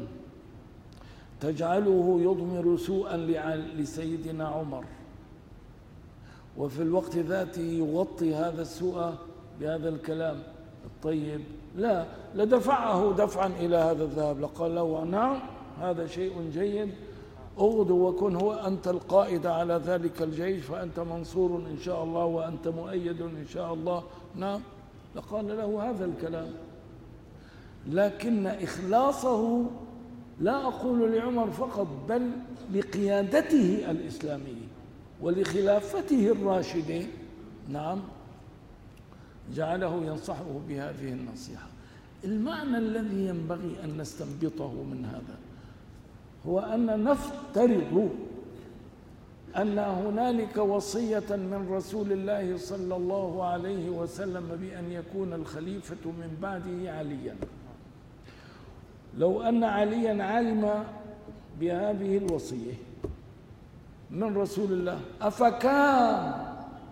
تجعله يضمر سوءا لسيدنا عمر، وفي الوقت ذاته يغطي هذا السوء بهذا الكلام الطيب، لا لدفعه دفعا إلى هذا الذهاب، لقال له نعم هذا شيء جيد، اغدو وكن هو أنت القائد على ذلك الجيش، فأنت منصور إن شاء الله وأنت مؤيد إن شاء الله. نعم، لقال له هذا الكلام. لكن إخلاصه لا أقول لعمر فقط، بل لقيادته الإسلامية ولخلافته الراشدة، نعم، جعله ينصحه بهذه النصيحة. المعنى الذي ينبغي أن نستنبطه من هذا هو أن نفترض أن هنالك وصية من رسول الله صلى الله عليه وسلم بأن يكون الخليفة من بعده عليا. لو أن عليا علم بهذه الوصية من رسول الله، أفكان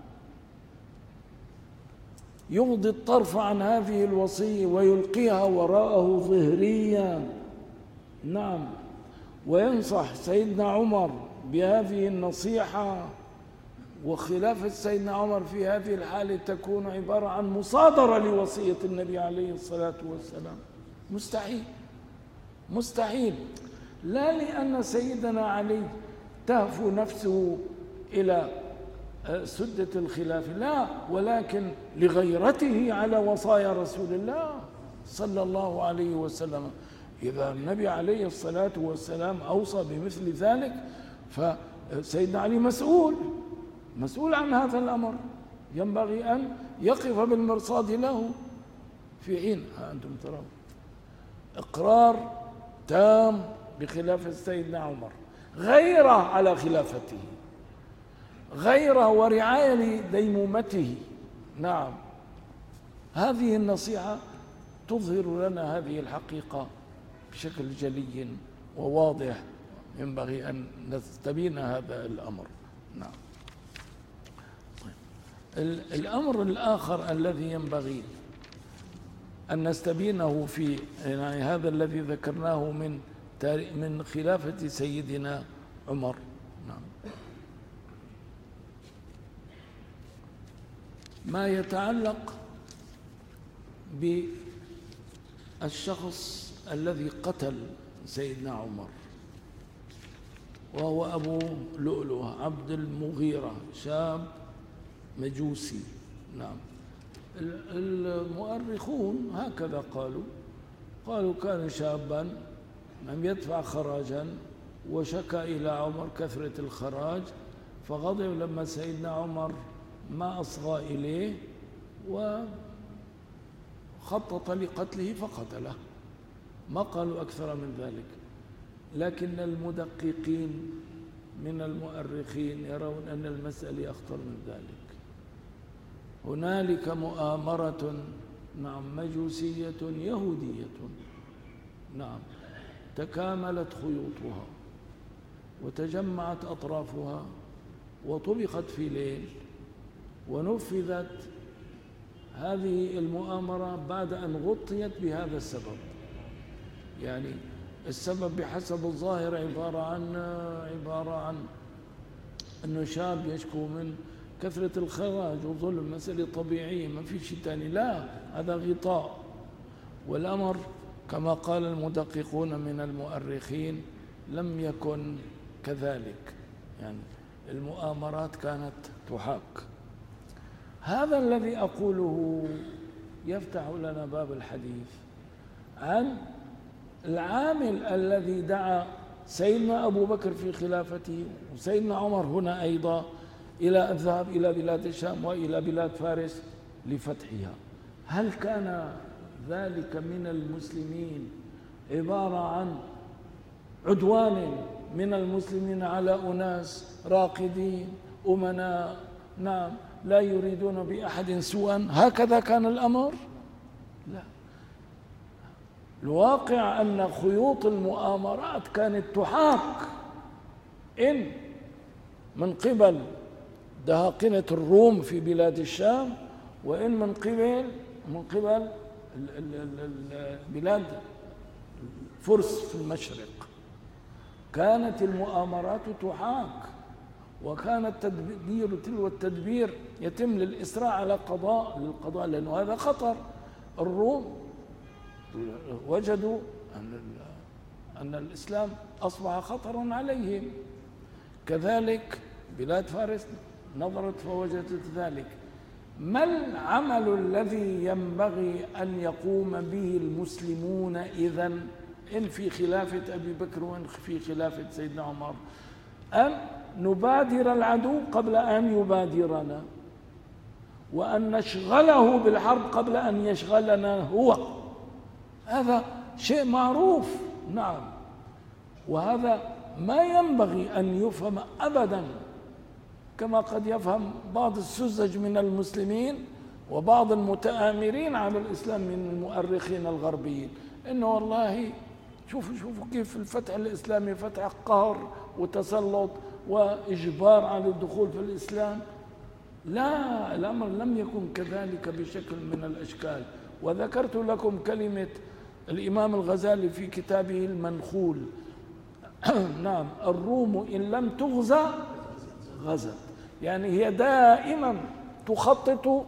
يغضي الطرف عن هذه الوصية ويلقيها وراءه ظهريا، نعم، وينصح سيدنا عمر بهذه النصيحة، وخلافة سيدنا عمر في هذه الحالة تكون عبارة عن مصادرة لوصية النبي عليه الصلاة والسلام؟ مستحيل، مستحيل. لا لأن سيدنا علي تهفو نفسه إلى سدة الخلافة، لا، ولكن لغيرته على وصايا رسول الله صلى الله عليه وسلم. إذا النبي عليه الصلاة والسلام أوصى بمثل ذلك فسيدنا علي مسؤول مسؤول عن هذا الأمر، ينبغي أن يقف بالمرصاد له في حين ها أنتم ترون إقرار تام بخلافة سيدنا عمر، غيره على خلافته، غيره ورعاية لديمومته. نعم، هذه النصيحة تظهر لنا هذه الحقيقة بشكل جلي وواضح، ينبغي أن نستبين هذا الأمر. نعم. طيب. الأمر الآخر الذي ينبغي أن نستبينه في يعني هذا الذي ذكرناه من من خلافة سيدنا عمر، نعم، ما يتعلق بالشخص الذي قتل سيدنا عمر، وهو أبو لؤلؤة عبد المغيرة، شاب مجوسي. نعم، المؤرخون هكذا قالوا قالوا كان شابا لم يدفع خراجا وشكى إلى عمر كثرة الخراج، فغضب لما سيدنا عمر ما أصغى إليه وخطط لقتله فقتله، ما قالوا أكثر من ذلك. لكن المدققين من المؤرخين يرون أن المسألة أخطر من ذلك. هنالك مؤامرة، نعم، مجوسية يهودية، نعم، تكاملت خيوطها وتجمعت أطرافها وطبقت في ليل، ونفذت هذه المؤامرة بعد أن غطيت بهذا السبب. يعني السبب بحسب الظاهر عبارة عن عبارة عن أنه شاب يشكو من كثرة الخراج وظلم، مسألة طبيعية ما في شيء ثاني، لا، هذا غطاء. والأمر كما قال المدققون من المؤرخين لم يكن كذلك، يعني المؤامرات كانت تحاك. هذا الذي أقوله يفتح لنا باب الحديث عن العامل الذي دعا سيدنا أبو بكر في خلافته وسيدنا عمر هنا أيضا إلى الذهاب إلى بلاد الشام وإلى بلاد فارس لفتحها، هل كان ذلك من المسلمين عبارة عن عدوان من المسلمين على أناس راقدين أمناء نعم لا يريدون بأحد سوءا؟ هكذا كان الأمر؟ لا، الواقع أن خيوط المؤامرات كانت تحاك إن من قبل دهاقنة الروم في بلاد الشام، وإن من قبل من قبل بلاد فرس في المشرق. كانت المؤامرات تحاك، وكان التدبير تلو التدبير يتم للإسراع على قضاء للقضاء، لأنه هذا خطر. الروم وجدوا أن أن الإسلام أصبح خطرا عليهم، كذلك بلاد فارس نظرت فوجدت ذلك. ما العمل الذي ينبغي أن يقوم به المسلمون إذن إن في خلافة أبي بكر وإن في خلافة سيدنا عمر؟ أن نبادر العدو قبل أن يبادرنا، وأن نشغله بالحرب قبل أن يشغلنا هو. هذا شيء معروف نعم، وهذا ما ينبغي أن يفهم أبدا كما قد يفهم بعض السذج من المسلمين وبعض المتآمرين على الإسلام من المؤرخين الغربيين، إنه والله شوفوا شوفوا كيف الفتح الإسلامي فتح قهر وتسلط وإجبار على الدخول في الإسلام. لا، الأمر لم يكن كذلك بشكل من الأشكال. وذكرت لكم كلمة الإمام الغزالي في كتابه المنخول نعم، الروم إن لم تغزى غزت، يعني هي دائما تخطط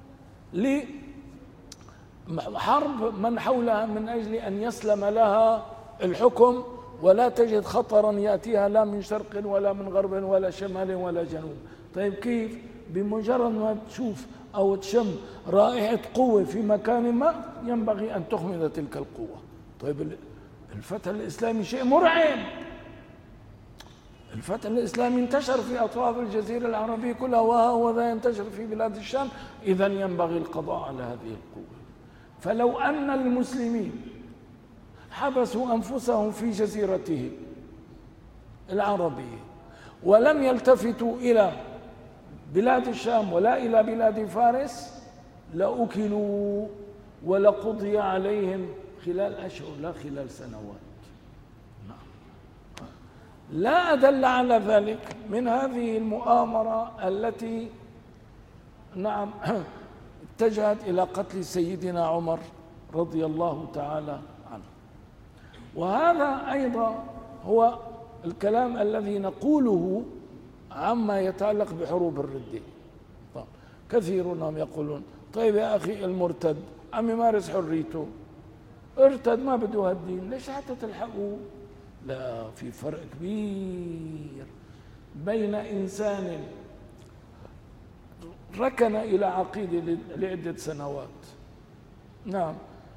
لحرب من حولها من أجل أن يسلم لها الحكم، ولا تجد خطرا يأتيها لا من شرق ولا من غرب ولا شمال ولا جنوب. طيب كيف؟ بمجرد ما تشوف أو تشم رائحة قوة في مكان ما ينبغي أن تخمد تلك القوة. طيب الفتح الإسلامي شيء مرعب، الفتح الإسلامي انتشر في أطراف الجزيرة العربية كلها، وهو ذا ينتشر في بلاد الشام، إذن ينبغي القضاء على هذه القوة. فلو أن المسلمين حبسوا أنفسهم في جزيرتهم العربية ولم يلتفتوا إلى بلاد الشام ولا إلى بلاد فارس، لأكلوا ولقضي عليهم خلال أشهر لا خلال سنوات. لا أدل على ذلك من هذه المؤامرة التي نعم اتجهت إلى قتل سيدنا عمر رضي الله تعالى عنه. وهذا أيضا هو الكلام الذي نقوله عما يتعلق بحروب الردة. طيب كثيرون يقولون طيب يا أخي المرتد عم يمارس حريته، ارتد ما بده هالدين، ليش حتى تلحقوه؟ لا، في فرق كبير بين إنسان ركن إلى عقيدة لعدة سنوات نعم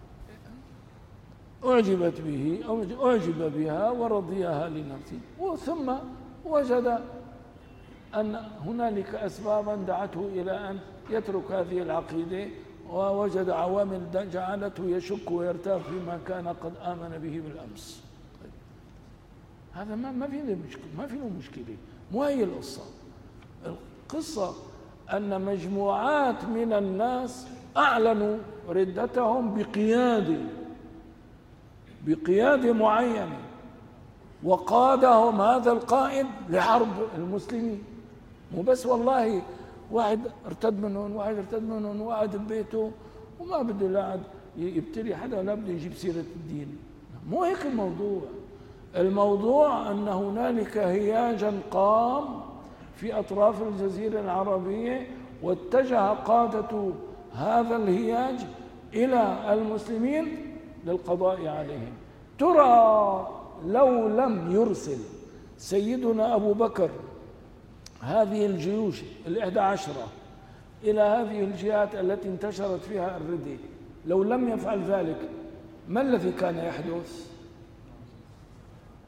أعجبت به أو أعجب بها ورضيها لنفسه، وثم وجد أن هنالك أسبابا دعته إلى أن يترك هذه العقيدة، ووجد عوامل جعلته يشك ويرتاب فيما كان قد آمن به بالأمس. طيب. هذا ما ما في له مشكلة، ما في له مشكلة، مو هي القصة. القصة أن مجموعات من الناس أعلنوا ردتهم بقيادة بقيادة معينة، وقادهم هذا القائد لحرب المسلمين. مو بس والله واحد ارتد منهم واحد ارتد منهم وقعد ببيته وما بده لا يبتلي حدا ولا بده يجيب سيرة الدين. مو هيك الموضوع. الموضوع أن هنالك هياجا قام في أطراف الجزيرة العربية، واتجه قادة هذا الهياج إلى المسلمين للقضاء عليهم. ترى لو لم يرسل سيدنا أبو بكر هذه الجيوش الإحدى عشرة إلى هذه الجهات التي انتشرت فيها الردة، لو لم يفعل ذلك ما الذي كان يحدث؟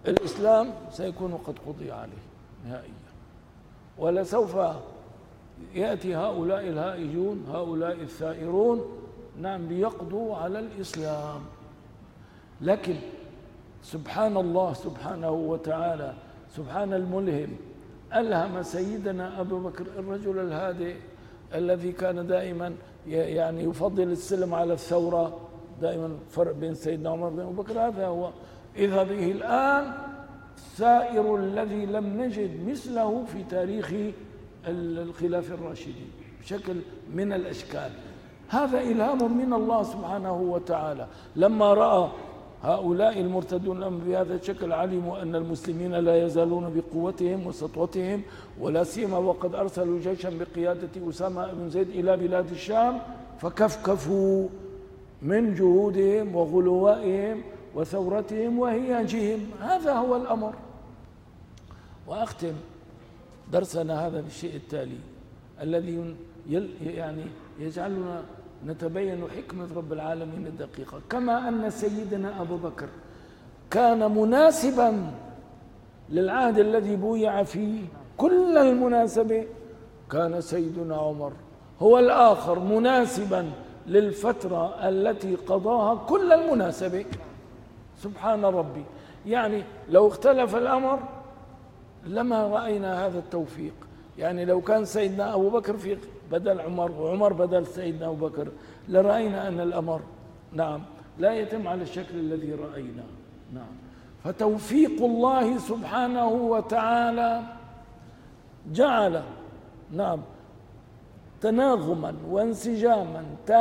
الإسلام سيكون قد قضي عليه نهائيا، ولسوف يأتي هؤلاء الهائجون هؤلاء الثائرون نعم ليقضوا على الإسلام. لكن سبحان الله سبحانه وتعالى، سبحان الملهم، ألهم سيدنا أبو بكر الرجل الهادئ الذي كان دائما يعني يفضل السلم على الثورة، دائما فرق بين سيدنا عمر وبين أبو بكر هذا هو. إذا به الآن الثائر الذي لم نجد مثله في تاريخ الخلافة الراشدين بشكل من الأشكال. هذا إلهام من الله سبحانه وتعالى. لما رأى هؤلاء المرتدون الأمر بهذا الشكل علموا أن المسلمين لا يزالون بقوتهم وسطوتهم، ولا سيما وقد أرسلوا جيشا بقيادة أسامة بن زيد إلى بلاد الشام، فكفكفوا من جهودهم وغلوائهم وثورتهم وهياجهم. هذا هو الأمر. وأختم درسنا هذا بالشيء التالي الذي يعني يجعلنا نتبين حكمة رب العالمين الدقيقة. كما أن سيدنا أبو بكر كان مناسبا للعهد الذي بويع فيه كل المناسبة، كان سيدنا عمر هو الآخر مناسبا للفترة التي قضاها كل المناسبة. سبحان ربي، يعني لو اختلف الأمر لما رأينا هذا التوفيق. يعني لو كان سيدنا أبو بكر في بدل عمر وعمر بدل سيدنا أبو بكر لرأينا أن الأمر نعم لا يتم على الشكل الذي رأينا. نعم، فتوفيق الله سبحانه وتعالى جعل نعم تناغما وانسجاما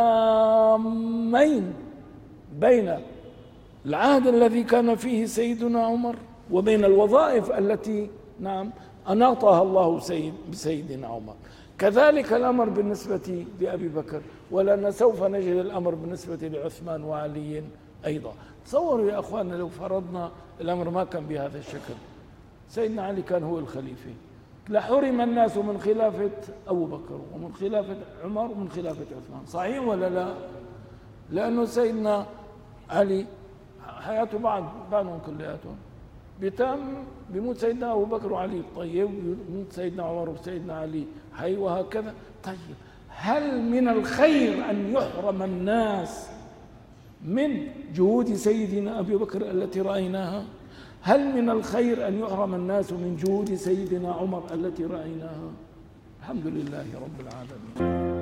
تامين بين العهد الذي كان فيه سيدنا عمر وبين الوظائف التي نعم أناطها الله سيد بسيدنا عمر. كذلك الأمر بالنسبة لأبي بكر، ولأن سوف نجد الأمر بالنسبة لعثمان وعلي أيضا. تصوروا يا أخواننا لو فرضنا الأمر ما كان بهذا الشكل، سيدنا علي كان هو الخليفة، لحرم الناس من خلافة أبو بكر ومن خلافة عمر ومن خلافة عثمان. صحيح ولا لا؟ لأنه سيدنا علي حياته بعد بعدهم كلياتهم بتم بموت سيدنا أبو بكر وعلي طيب، بموت سيدنا عمر وسيدنا علي حي، وهكذا. طيب، هل من الخير أن يحرم الناس من جهود سيدنا أبي بكر التي رأيناها؟ هل من الخير أن يحرم الناس من جهود سيدنا عمر التي رأيناها؟ الحمد لله رب العالمين.